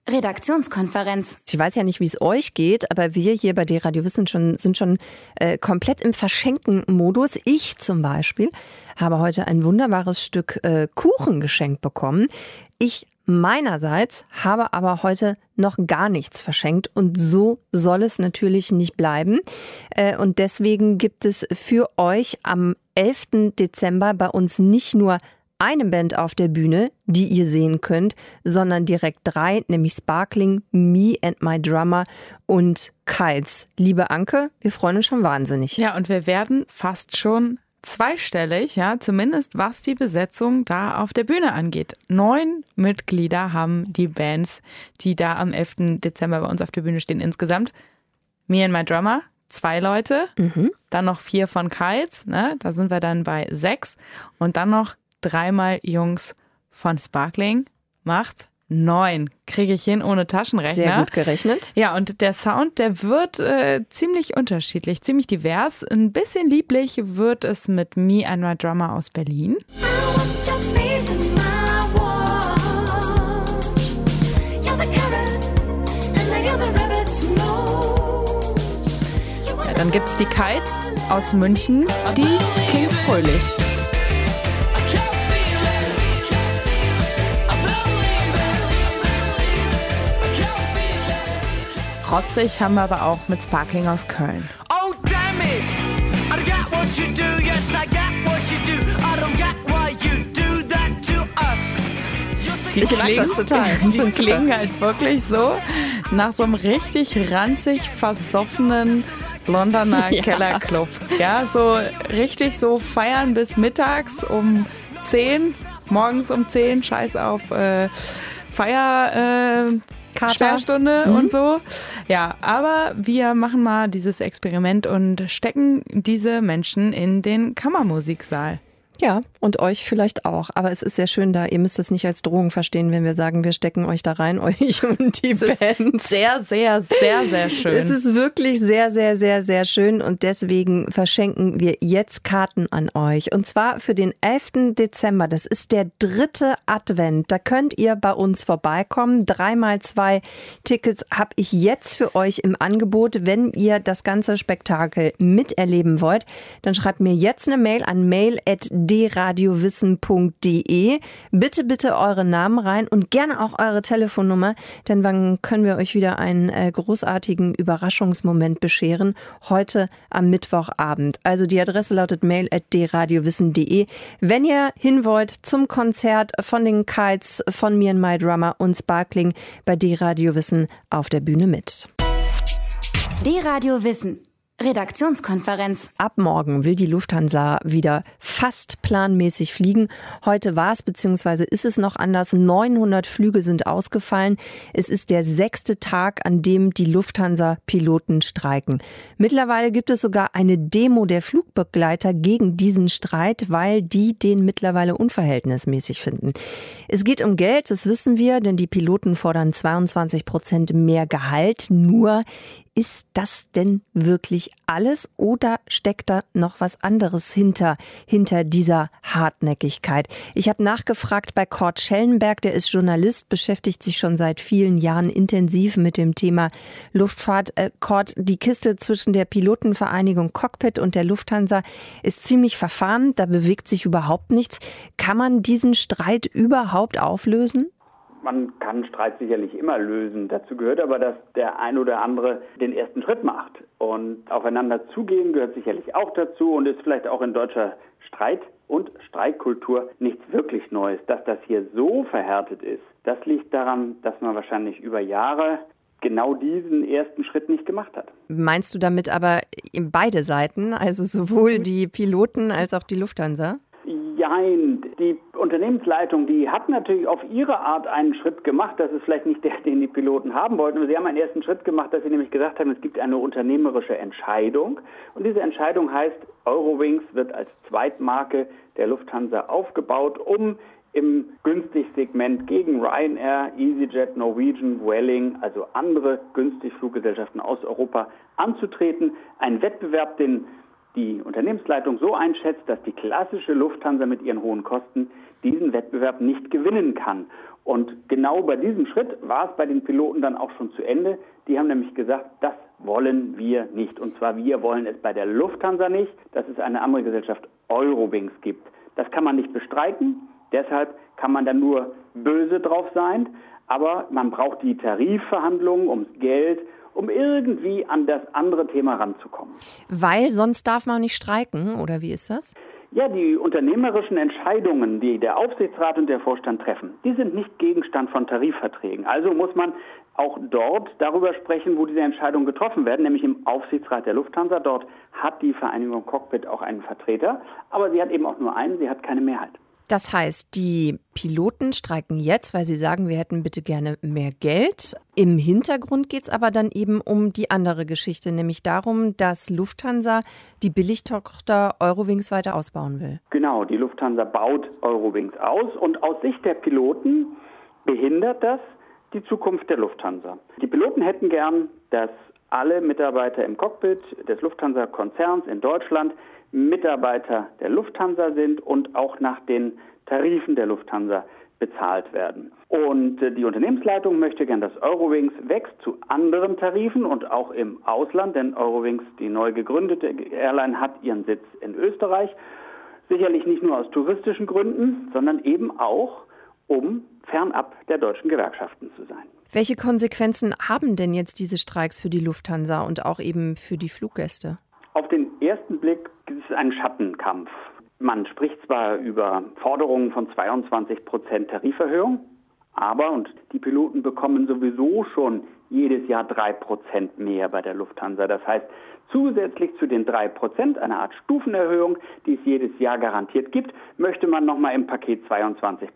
Redaktionskonferenz. Ich weiß ja nicht, wie es euch geht, aber wir hier bei D-Radio Wissen sind schon komplett im Verschenken-Modus. Ich zum Beispiel habe heute ein wunderbares Stück Kuchen geschenkt bekommen. Ich meinerseits habe aber heute noch gar nichts verschenkt und so soll es natürlich nicht bleiben. Und deswegen gibt es für euch am 11. Dezember bei uns nicht nur eine Band auf der Bühne, die ihr sehen könnt, sondern direkt 3, nämlich Sparkling, Me and My Drummer und Kites. Liebe Anke, wir freuen uns schon wahnsinnig. Ja, und wir werden fast schon zweistellig, ja, zumindest was die Besetzung da auf der Bühne angeht. 9 Mitglieder haben die Bands, die da am 11. Dezember bei uns auf der Bühne stehen insgesamt. Me and My Drummer, 2 Leute, dann noch 4 von Kites, ne? Da sind wir dann bei 6 und dann noch 3 Jungs von Sparkling, macht 9. Kriege ich hin ohne Taschenrechner. Sehr gut gerechnet. Ja, und der Sound, der wird ziemlich unterschiedlich, ziemlich divers. Ein bisschen lieblich wird es mit Me and My Drummer aus Berlin. Ja, dann gibt's die Kites aus München, die klingt fröhlich. Rotzig haben wir aber auch mit Sparkling aus Köln. Oh damn it! I got what you do, yes I got what you do. I don't get why you do that to us. Die klingen halt wirklich so nach so einem richtig ranzig versoffenen Londoner Kellerclub. Ja, so richtig so feiern bis mittags um 10, morgens um 10, scheiß auf Sperrstunde und so. Ja, aber wir machen mal dieses Experiment und stecken diese Menschen in den Kammermusiksaal. Ja, und euch vielleicht auch. Aber es ist sehr schön da. Ihr müsst es nicht als Drohung verstehen, wenn wir sagen, wir stecken euch da rein, euch und die Bands. Sehr, sehr, sehr, sehr schön. Es ist wirklich sehr, sehr, sehr, sehr schön und deswegen verschenken wir jetzt Karten an euch. Und zwar für den 11. Dezember. Das ist der 3. Advent. Da könnt ihr bei uns vorbeikommen. 3x2 Tickets habe ich jetzt für euch im Angebot. Wenn ihr das ganze Spektakel miterleben wollt, dann schreibt mir jetzt eine Mail an mail@dradiowissen.de. Bitte, bitte eure Namen rein und gerne auch eure Telefonnummer, denn dann können wir euch wieder einen großartigen Überraschungsmoment bescheren. Heute am Mittwochabend. Also die Adresse lautet mail@dradiowissen.de. Wenn ihr hin wollt zum Konzert von den Kites, von Me and My Drummer und Sparkling bei D-Radio Wissen auf der Bühne mit. D-Radio Wissen. Redaktionskonferenz. Ab morgen will die Lufthansa wieder fast planmäßig fliegen. Heute war es bzw. ist es noch anders. 900 Flüge sind ausgefallen. Es ist der 6. Tag, an dem die Lufthansa-Piloten streiken. Mittlerweile gibt es sogar eine Demo der Flugbegleiter gegen diesen Streit, weil die den mittlerweile unverhältnismäßig finden. Es geht um Geld, das wissen wir, denn die Piloten fordern 22% mehr Gehalt. Nur ist das denn wirklich alles oder steckt da noch was anderes hinter dieser Hartnäckigkeit? Ich habe nachgefragt bei Kurt Schellenberg, der ist Journalist, beschäftigt sich schon seit vielen Jahren intensiv mit dem Thema Luftfahrt. Kurt, die Kiste zwischen der Pilotenvereinigung Cockpit und der Lufthansa ist ziemlich verfahren, da bewegt sich überhaupt nichts. Kann man diesen Streit überhaupt auflösen? Man kann Streit sicherlich immer lösen. Dazu gehört aber, dass der ein oder andere den ersten Schritt macht. Und aufeinander zugehen gehört sicherlich auch dazu und ist vielleicht auch in deutscher Streit- und Streitkultur nichts wirklich Neues. Dass das hier so verhärtet ist, das liegt daran, dass man wahrscheinlich über Jahre genau diesen ersten Schritt nicht gemacht hat. Meinst du damit aber beide Seiten, also sowohl die Piloten als auch die Lufthansa? Nein, die Unternehmensleitung, die hat natürlich auf ihre Art einen Schritt gemacht. Das ist vielleicht nicht der, den die Piloten haben wollten, aber sie haben einen ersten Schritt gemacht, dass sie nämlich gesagt haben, es gibt eine unternehmerische Entscheidung. Und diese Entscheidung heißt, Eurowings wird als Zweitmarke der Lufthansa aufgebaut, um im Günstig-Segment gegen Ryanair, EasyJet, Norwegian, Vueling, also andere Günstigfluggesellschaften aus Europa anzutreten. Ein Wettbewerb, den die Unternehmensleitung so einschätzt, dass die klassische Lufthansa mit ihren hohen Kosten diesen Wettbewerb nicht gewinnen kann. Und genau bei diesem Schritt war es bei den Piloten dann auch schon zu Ende. Die haben nämlich gesagt, das wollen wir nicht. Und zwar wir wollen es bei der Lufthansa nicht, dass es eine andere Gesellschaft Eurowings gibt. Das kann man nicht bestreiten. Deshalb kann man dann nur böse drauf sein. Aber man braucht die Tarifverhandlungen ums Geld, um irgendwie an das andere Thema ranzukommen. Weil sonst darf man nicht streiken, oder wie ist das? Ja, die unternehmerischen Entscheidungen, die der Aufsichtsrat und der Vorstand treffen, die sind nicht Gegenstand von Tarifverträgen. Also muss man auch dort darüber sprechen, wo diese Entscheidungen getroffen werden, nämlich im Aufsichtsrat der Lufthansa. Dort hat die Vereinigung Cockpit auch einen Vertreter, aber sie hat eben auch nur einen, sie hat keine Mehrheit. Das heißt, die Piloten streiken jetzt, weil sie sagen, wir hätten bitte gerne mehr Geld. Im Hintergrund geht es aber dann eben um die andere Geschichte, nämlich darum, dass Lufthansa die Billigtochter Eurowings weiter ausbauen will. Genau, die Lufthansa baut Eurowings aus und aus Sicht der Piloten behindert das die Zukunft der Lufthansa. Die Piloten hätten gern, dass alle Mitarbeiter im Cockpit des Lufthansa-Konzerns in Deutschland Mitarbeiter der Lufthansa sind und auch nach den Tarifen der Lufthansa bezahlt werden. Und die Unternehmensleitung möchte gern, dass Eurowings wächst zu anderen Tarifen und auch im Ausland, denn Eurowings, die neu gegründete Airline, hat ihren Sitz in Österreich. Sicherlich nicht nur aus touristischen Gründen, sondern eben auch, um fernab der deutschen Gewerkschaften zu sein. Welche Konsequenzen haben denn jetzt diese Streiks für die Lufthansa und auch eben für die Fluggäste? Auf den ersten Blick ist es ein Schattenkampf. Man spricht zwar über Forderungen von 22% Tariferhöhung, aber, und die Piloten bekommen sowieso schon jedes Jahr 3% mehr bei der Lufthansa. Das heißt, zusätzlich zu den 3%, einer Art Stufenerhöhung, die es jedes Jahr garantiert gibt, möchte man nochmal im Paket 22%.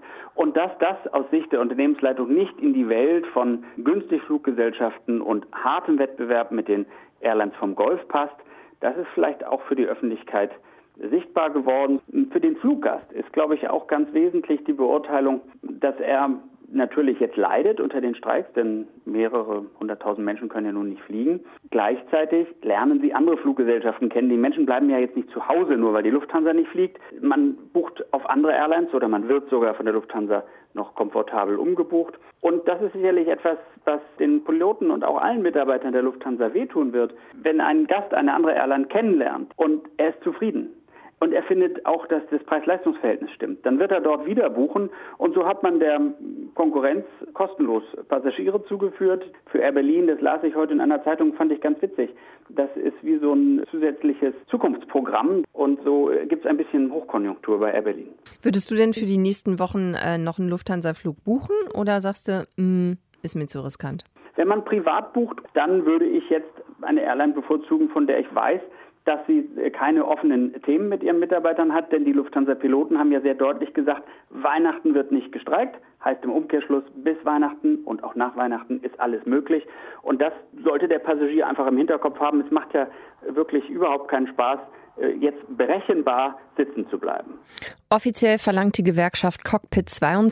Und dass das aus Sicht der Unternehmensleitung nicht in die Welt von Günstigfluggesellschaften und hartem Wettbewerb mit den Airlines vom Golf passt, das ist vielleicht auch für die Öffentlichkeit sichtbar geworden. Für den Fluggast ist, glaube ich, auch ganz wesentlich die Beurteilung, dass er natürlich jetzt leidet unter den Streiks, denn mehrere 100.000 Menschen können ja nun nicht fliegen. Gleichzeitig lernen sie andere Fluggesellschaften kennen. Die Menschen bleiben ja jetzt nicht zu Hause, nur weil die Lufthansa nicht fliegt. Man bucht auf andere Airlines oder man wird sogar von der Lufthansa noch komfortabel umgebucht. Und das ist sicherlich etwas, was den Piloten und auch allen Mitarbeitern der Lufthansa wehtun wird. Wenn ein Gast eine andere Airline kennenlernt und er ist zufrieden, und er findet auch, dass das Preis-Leistungs-Verhältnis stimmt, dann wird er dort wieder buchen. Und so hat man der Konkurrenz kostenlos Passagiere zugeführt. Für Air Berlin, das las ich heute in einer Zeitung, fand ich ganz witzig. Das ist wie so ein zusätzliches Zukunftsprogramm. Und so gibt es ein bisschen Hochkonjunktur bei Air Berlin. Würdest du denn für die nächsten Wochen noch einen Lufthansa-Flug buchen oder sagst du, ist mir zu riskant? Wenn man privat bucht, dann würde ich jetzt eine Airline bevorzugen, von der ich weiß, dass sie keine offenen Themen mit ihren Mitarbeitern hat, denn die Lufthansa-Piloten haben ja sehr deutlich gesagt, Weihnachten wird nicht gestreikt, heißt im Umkehrschluss, bis Weihnachten und auch nach Weihnachten ist alles möglich. Und das sollte der Passagier einfach im Hinterkopf haben. Es macht ja wirklich überhaupt keinen Spaß, jetzt berechenbar sitzen zu bleiben. Offiziell verlangt die Gewerkschaft Cockpit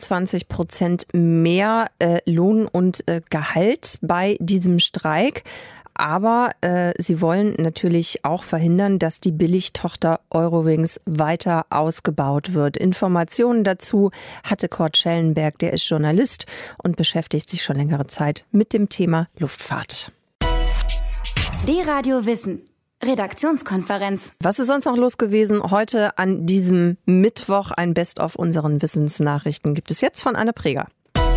22% mehr Lohn und Gehalt bei diesem Streik. Aber sie wollen natürlich auch verhindern, dass die Billigtochter Eurowings weiter ausgebaut wird. Informationen dazu hatte Kurt Schellenberg, der ist Journalist und beschäftigt sich schon längere Zeit mit dem Thema Luftfahrt. D-Radio Wissen. Redaktionskonferenz. Was ist sonst noch los gewesen? Heute an diesem Mittwoch ein Best-of unseren Wissensnachrichten gibt es jetzt von Anne Preger.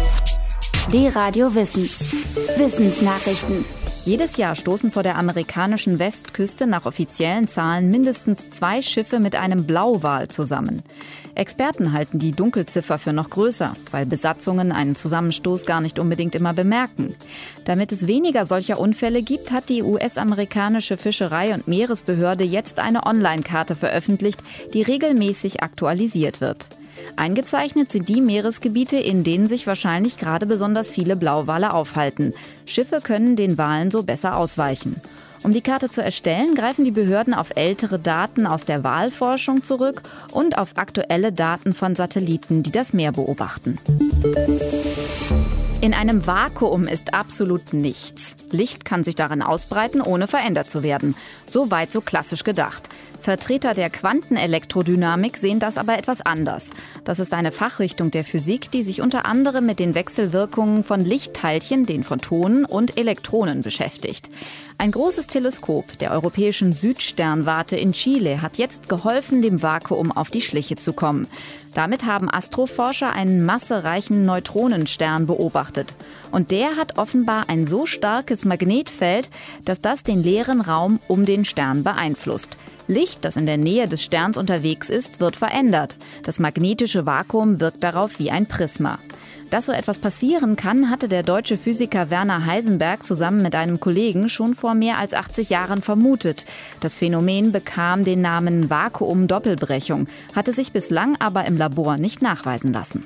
D-Radio Wissen. Wissensnachrichten. Jedes Jahr stoßen vor der amerikanischen Westküste nach offiziellen Zahlen mindestens 2 Schiffe mit einem Blauwal zusammen. Experten halten die Dunkelziffer für noch größer, weil Besatzungen einen Zusammenstoß gar nicht unbedingt immer bemerken. Damit es weniger solcher Unfälle gibt, hat die US-amerikanische Fischerei- und Meeresbehörde jetzt eine Online-Karte veröffentlicht, die regelmäßig aktualisiert wird. Eingezeichnet sind die Meeresgebiete, in denen sich wahrscheinlich gerade besonders viele Blauwale aufhalten. Schiffe können den Walen so besser ausweichen. Um die Karte zu erstellen, greifen die Behörden auf ältere Daten aus der Walforschung zurück und auf aktuelle Daten von Satelliten, die das Meer beobachten. In einem Vakuum ist absolut nichts. Licht kann sich darin ausbreiten, ohne verändert zu werden. So weit, so klassisch gedacht. Vertreter der Quantenelektrodynamik sehen das aber etwas anders. Das ist eine Fachrichtung der Physik, die sich unter anderem mit den Wechselwirkungen von Lichtteilchen, den Photonen und Elektronen beschäftigt. Ein großes Teleskop der Europäischen Südsternwarte in Chile hat jetzt geholfen, dem Vakuum auf die Schliche zu kommen. Damit haben Astroforscher einen massereichen Neutronenstern beobachtet. Und der hat offenbar ein so starkes Magnetfeld, dass das den leeren Raum um den Stern beeinflusst. Licht, das in der Nähe des Sterns unterwegs ist, wird verändert. Das magnetische Vakuum wirkt darauf wie ein Prisma. Dass so etwas passieren kann, hatte der deutsche Physiker Werner Heisenberg zusammen mit einem Kollegen schon vor mehr als 80 Jahren vermutet. Das Phänomen bekam den Namen Vakuumdoppelbrechung, hatte sich bislang aber im Labor nicht nachweisen lassen.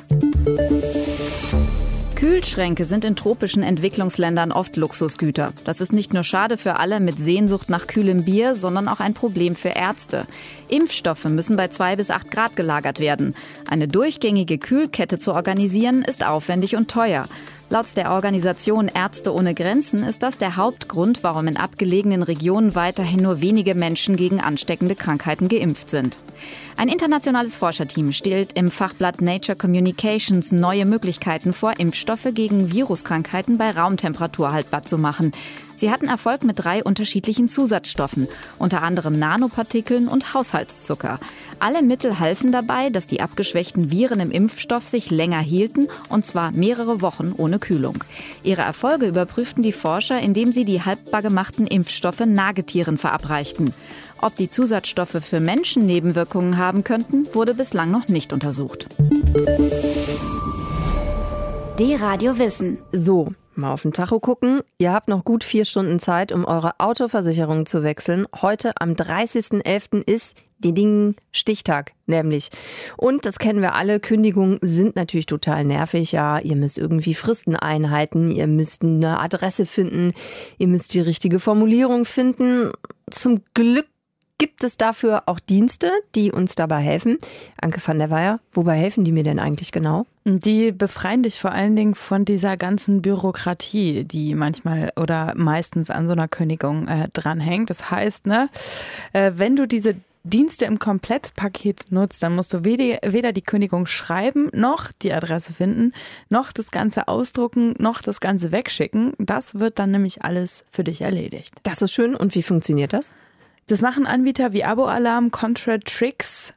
Kühlschränke sind in tropischen Entwicklungsländern oft Luxusgüter. Das ist nicht nur schade für alle mit Sehnsucht nach kühlem Bier, sondern auch ein Problem für Ärzte. Impfstoffe müssen bei 2 bis 8 Grad gelagert werden. Eine durchgängige Kühlkette zu organisieren, ist aufwendig und teuer. Laut der Organisation Ärzte ohne Grenzen ist das der Hauptgrund, warum in abgelegenen Regionen weiterhin nur wenige Menschen gegen ansteckende Krankheiten geimpft sind. Ein internationales Forscherteam stellt im Fachblatt Nature Communications neue Möglichkeiten vor, Impfstoffe gegen Viruskrankheiten bei Raumtemperatur haltbar zu machen. Sie hatten Erfolg mit 3 unterschiedlichen Zusatzstoffen, unter anderem Nanopartikeln und Haushaltszucker. Alle Mittel halfen dabei, dass die abgeschwächten Viren im Impfstoff sich länger hielten, und zwar mehrere Wochen ohne Kühlung. Ihre Erfolge überprüften die Forscher, indem sie die haltbar gemachten Impfstoffe Nagetieren verabreichten. Ob die Zusatzstoffe für Menschen Nebenwirkungen haben könnten, wurde bislang noch nicht untersucht. D-Radio Wissen. So, mal auf den Tacho gucken. Ihr habt noch gut 4 Stunden Zeit, um eure Autoversicherung zu wechseln. Heute am 30.11. ist Stichtag nämlich. Und das kennen wir alle, Kündigungen sind natürlich total nervig. Ja, ihr müsst irgendwie Fristen einhalten, ihr müsst eine Adresse finden, ihr müsst die richtige Formulierung finden. Zum Glück gibt es dafür auch Dienste, die uns dabei helfen. Anke van der Weyer, wobei helfen die mir denn eigentlich genau? Die befreien dich vor allen Dingen von dieser ganzen Bürokratie, die manchmal oder meistens an so einer Kündigung dranhängt. Das heißt, wenn du diese Dienste im Komplettpaket nutzt, dann musst du weder die Kündigung schreiben, noch die Adresse finden, noch das Ganze ausdrucken, noch das Ganze wegschicken. Das wird dann nämlich alles für dich erledigt. Das ist schön. Und wie funktioniert das? Das machen Anbieter wie Abo-Alarm, Contratrix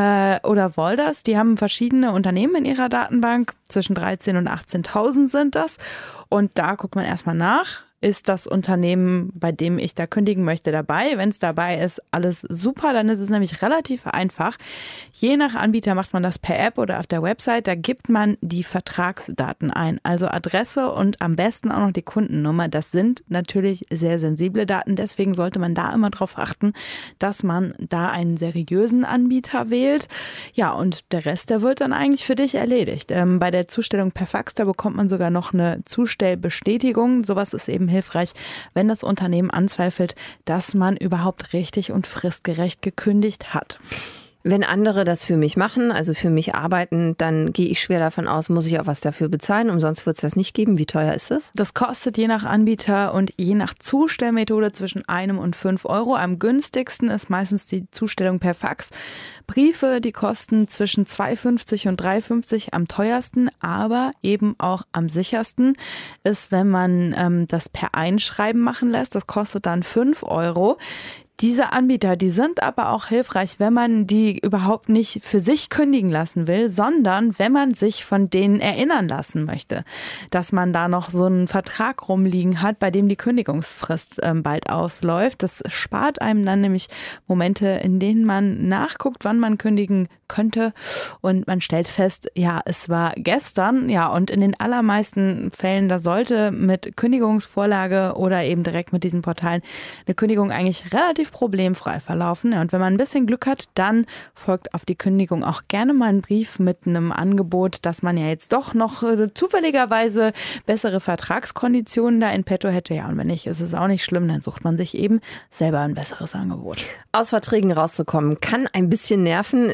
oder Wolders. Die haben verschiedene Unternehmen in ihrer Datenbank. Zwischen 13.000 und 18.000 sind das. Und da guckt man erstmal nach. Ist das Unternehmen, bei dem ich da kündigen möchte, dabei? Wenn es dabei ist, alles super, dann ist es nämlich relativ einfach. Je nach Anbieter macht man das per App oder auf der Website, da gibt man die Vertragsdaten ein, also Adresse und am besten auch noch die Kundennummer. Das sind natürlich sehr sensible Daten, deswegen sollte man da immer darauf achten, dass man da einen seriösen Anbieter wählt. Ja, und der Rest, der wird dann eigentlich für dich erledigt. Bei der Zustellung per Fax, da bekommt man sogar noch eine Zustellbestätigung. Sowas ist eben hilfreich, wenn das Unternehmen anzweifelt, dass man überhaupt richtig und fristgerecht gekündigt hat. Wenn andere das für mich machen, also für mich arbeiten, dann gehe ich schwer davon aus, muss ich auch was dafür bezahlen. Umsonst wird es das nicht geben. Wie teuer ist es? Das kostet je nach Anbieter und je nach Zustellmethode zwischen 1 und 5 Euro. Am günstigsten ist meistens die Zustellung per Fax. Briefe, die kosten zwischen 2,50 und 3,50 am teuersten, aber eben auch am sichersten ist, wenn man das per Einschreiben machen lässt. Das kostet dann 5 Euro. Diese Anbieter, die sind aber auch hilfreich, wenn man die überhaupt nicht für sich kündigen lassen will, sondern wenn man sich von denen erinnern lassen möchte, dass man da noch so einen Vertrag rumliegen hat, bei dem die Kündigungsfrist bald ausläuft. Das spart einem dann nämlich Momente, in denen man nachguckt, wann man kündigen könnte und man stellt fest, ja, es war gestern, ja, und in den allermeisten Fällen, da sollte mit Kündigungsvorlage oder eben direkt mit diesen Portalen eine Kündigung eigentlich relativ problemfrei verlaufen. Ja, und wenn man ein bisschen Glück hat, dann folgt auf die Kündigung auch gerne mal ein Brief mit einem Angebot, dass man ja jetzt doch noch zufälligerweise bessere Vertragskonditionen da in petto hätte. Ja, und wenn nicht, ist es auch nicht schlimm, dann sucht man sich eben selber ein besseres Angebot. Aus Verträgen rauszukommen kann ein bisschen nerven. Es gibt aber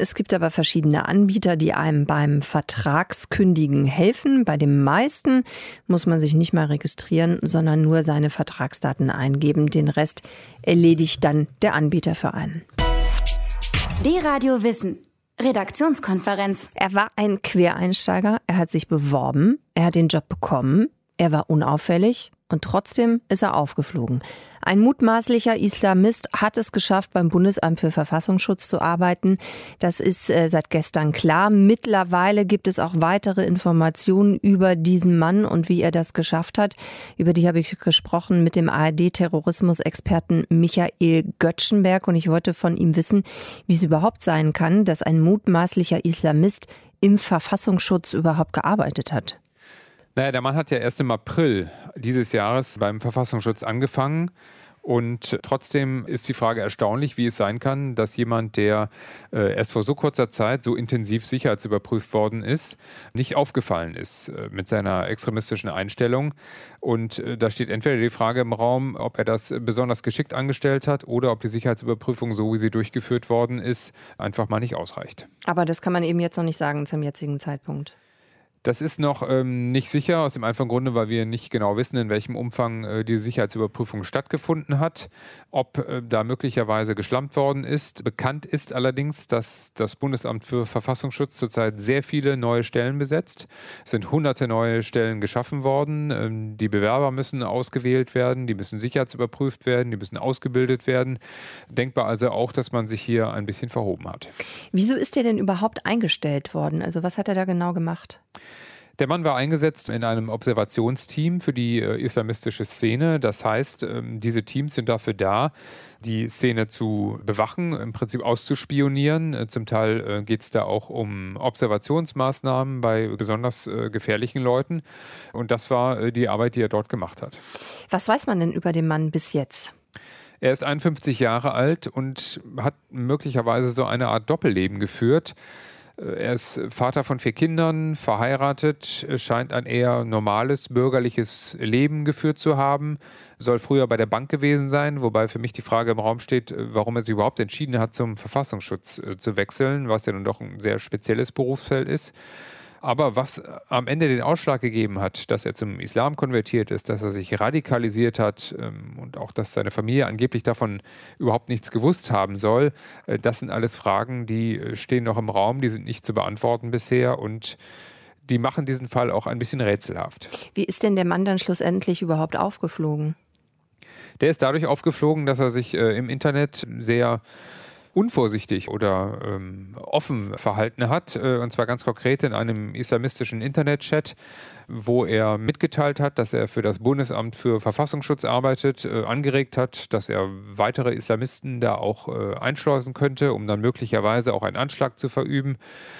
verschiedene Anbieter, die einem beim Vertragskündigen helfen. Bei den meisten muss man sich nicht mal registrieren, sondern nur seine Vertragsdaten eingeben. Den Rest erledigt dann der Anbieter für einen. D-Radio Wissen. Redaktionskonferenz. Er war ein Quereinsteiger, er hat sich beworben, er hat den Job bekommen, er war unauffällig und trotzdem ist er aufgeflogen. Ein mutmaßlicher Islamist hat es geschafft, beim Bundesamt für Verfassungsschutz zu arbeiten. Das ist seit gestern klar. Mittlerweile gibt es auch weitere Informationen über diesen Mann und wie er das geschafft hat. Über die habe ich gesprochen mit dem ARD-Terrorismusexperten Michael Göttschenberg. Und ich wollte von ihm wissen, wie es überhaupt sein kann, dass ein mutmaßlicher Islamist im Verfassungsschutz überhaupt gearbeitet hat. Naja, der Mann hat ja erst im April dieses Jahres beim Verfassungsschutz angefangen. Und trotzdem ist die Frage erstaunlich, wie es sein kann, dass jemand, der erst vor so kurzer Zeit so intensiv sicherheitsüberprüft worden ist, nicht aufgefallen ist mit seiner extremistischen Einstellung. Und da steht entweder die Frage im Raum, ob er das besonders geschickt angestellt hat oder ob die Sicherheitsüberprüfung, so wie sie durchgeführt worden ist, einfach mal nicht ausreicht. Aber das kann man eben jetzt noch nicht sagen zum jetzigen Zeitpunkt. Das ist noch nicht sicher, aus dem einfachen Grunde, weil wir nicht genau wissen, in welchem Umfang die Sicherheitsüberprüfung stattgefunden hat, ob da möglicherweise geschlampt worden ist. Bekannt ist allerdings, dass das Bundesamt für Verfassungsschutz zurzeit sehr viele neue Stellen besetzt. Es sind hunderte neue Stellen geschaffen worden. Die Bewerber müssen ausgewählt werden, die müssen sicherheitsüberprüft werden, die müssen ausgebildet werden. Denkbar also auch, dass man sich hier ein bisschen verhoben hat. Wieso ist der denn überhaupt eingestellt worden? Also was hat er da genau gemacht? Der Mann war eingesetzt in einem Observationsteam für die islamistische Szene. Das heißt, diese Teams sind dafür da, die Szene zu bewachen, im Prinzip auszuspionieren. Zum Teil geht es da auch um Observationsmaßnahmen bei besonders gefährlichen Leuten. Und das war die Arbeit, die er dort gemacht hat. Was weiß man denn über den Mann bis jetzt? Er ist 51 Jahre alt und hat möglicherweise so eine Art Doppelleben geführt. Er ist Vater von 4 Kindern, verheiratet, scheint ein eher normales bürgerliches Leben geführt zu haben, soll früher bei der Bank gewesen sein, wobei für mich die Frage im Raum steht, warum er sich überhaupt entschieden hat, zum Verfassungsschutz zu wechseln, was ja nun doch ein sehr spezielles Berufsfeld ist. Aber was am Ende den Ausschlag gegeben hat, dass er zum Islam konvertiert ist, dass er sich radikalisiert hat und auch, dass seine Familie angeblich davon überhaupt nichts gewusst haben soll, das sind alles Fragen, die stehen noch im Raum, die sind nicht zu beantworten bisher und die machen diesen Fall auch ein bisschen rätselhaft. Wie ist denn der Mann dann schlussendlich überhaupt aufgeflogen? Der ist dadurch aufgeflogen, dass er sich im Internet sehr unvorsichtig oder offen verhalten hat, und zwar ganz konkret in einem islamistischen Internetchat, wo er mitgeteilt hat, dass er für das Bundesamt für Verfassungsschutz arbeitet, angeregt hat, dass er weitere Islamisten da auch einschleusen könnte, um dann möglicherweise auch einen Anschlag zu verüben.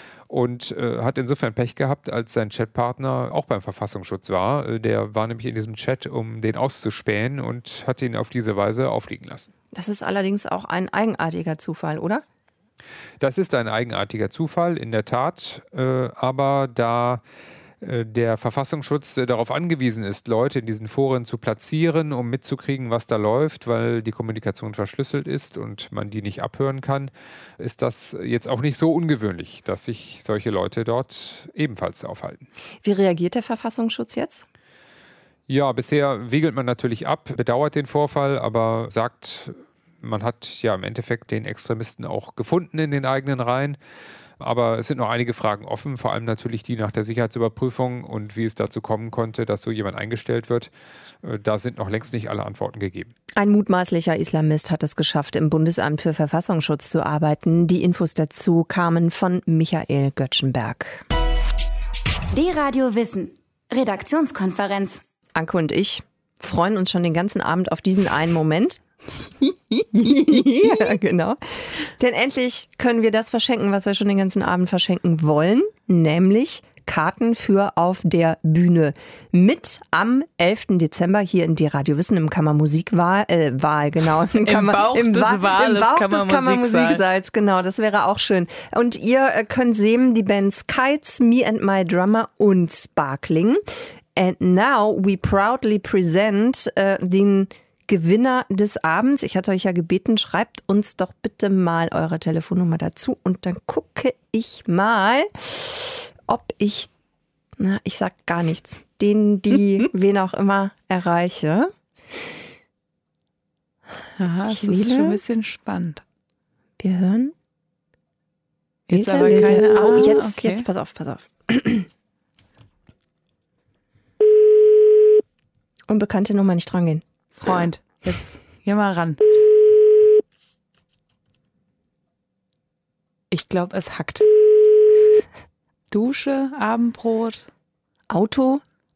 Und hat insofern Pech gehabt, als sein Chatpartner auch beim Verfassungsschutz war. Der war nämlich in diesem Chat, um den auszuspähen und hat ihn auf diese Weise auffliegen lassen. Das ist allerdings auch ein eigenartiger Zufall, oder? Das ist ein eigenartiger Zufall, in der Tat. Aber da der Verfassungsschutz darauf angewiesen ist, Leute in diesen Foren zu platzieren, um mitzukriegen, was da läuft, weil die Kommunikation verschlüsselt ist und man die nicht abhören kann, ist das jetzt auch nicht so ungewöhnlich, dass sich solche Leute dort ebenfalls aufhalten. Wie reagiert der Verfassungsschutz jetzt? Ja, bisher wiegelt man natürlich ab, bedauert den Vorfall, aber sagt, man hat ja im Endeffekt den Extremisten auch gefunden in den eigenen Reihen. Aber es sind noch einige Fragen offen, vor allem natürlich die nach der Sicherheitsüberprüfung und wie es dazu kommen konnte, dass so jemand eingestellt wird. Da sind noch längst nicht alle Antworten gegeben. Ein mutmaßlicher Islamist hat es geschafft, im Bundesamt für Verfassungsschutz zu arbeiten. Die Infos dazu kamen von Michael Göttschenberg. D-Radio Wissen. Redaktionskonferenz. Anke und ich freuen uns schon den ganzen Abend auf diesen einen Moment. Ja, genau. Denn endlich können wir das verschenken, was wir schon den ganzen Abend verschenken wollen, nämlich Karten für Auf der Bühne mit am 11. Dezember hier in D-Radio Wissen im Kammermusikwahl, genau. Im Bauch des Kammermusiksaals, genau, das wäre auch schön. Und ihr könnt sehen, die Bands Kites, Me and My Drummer und Sparkling. And now we proudly present den Gewinner des Abends. Ich hatte euch ja gebeten, schreibt uns doch bitte mal eure Telefonnummer dazu und dann gucke ich mal, ob ich sag gar nichts, wen auch immer erreiche. Aha, das ist schon ein bisschen spannend. Wir hören. Jetzt aber keine Ahnung. Jetzt pass auf. Unbekannte Nummer nicht drangehen. Freund, jetzt geh mal ran. Ich glaube, es hackt. Dusche, Abendbrot. Auto,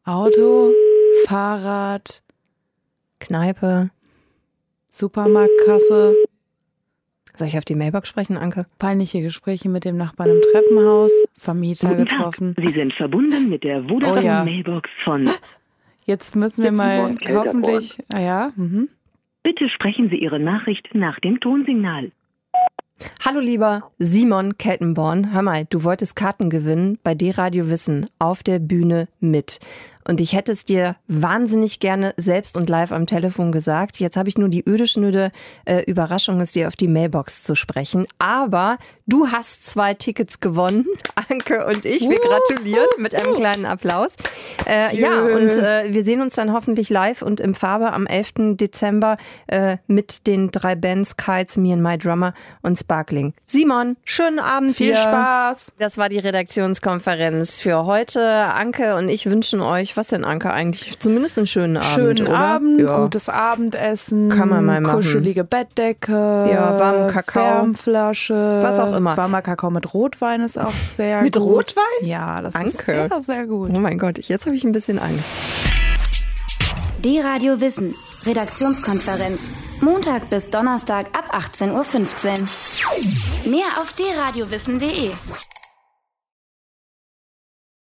Fahrrad. Kneipe. Supermarktkasse. Soll ich auf die Mailbox sprechen, Anke? Peinliche Gespräche mit dem Nachbarn im Treppenhaus. Vermieter getroffen. Sie sind verbunden mit der Vodafone Mailbox von... Jetzt müssen wir mal hoffentlich... Bitte sprechen Sie Ihre Nachricht nach dem Tonsignal. Hallo lieber Simon Keltenborn, hör mal, du wolltest Karten gewinnen bei D-Radio Wissen auf der Bühne mit. Und ich hätte es dir wahnsinnig gerne selbst und live am Telefon gesagt. Jetzt habe ich nur die öde-schnöde Überraschung, es dir auf die Mailbox zu sprechen. Aber du hast 2 Tickets gewonnen, Anke und ich. Wir gratulieren mit einem kleinen Applaus. Wir sehen uns dann hoffentlich live und im Farbe am 11. Dezember mit den 3 Bands Kites, Me and My Drummer und Sparkling. Simon, schönen Abend Viel dir. Spaß. Das war die Redaktionskonferenz für heute. Anke und ich wünschen euch, was denn Anke eigentlich? Zumindest einen schönen Abend, Schönen oder? Abend, ja. Gutes Abendessen. Kann man mal machen. Kuschelige Bettdecke. Ja, warmen Kakao. Wärmflasche. Was auch immer. Warmer Kakao mit Rotwein ist auch sehr mit gut. Mit Rotwein? Ja, das Anke. ist sehr, sehr gut. Oh mein Gott, jetzt habe ich ein bisschen Angst. D-Radio Wissen. Redaktionskonferenz. Montag bis Donnerstag ab 18:15 Uhr. Mehr auf drradiowissen.de.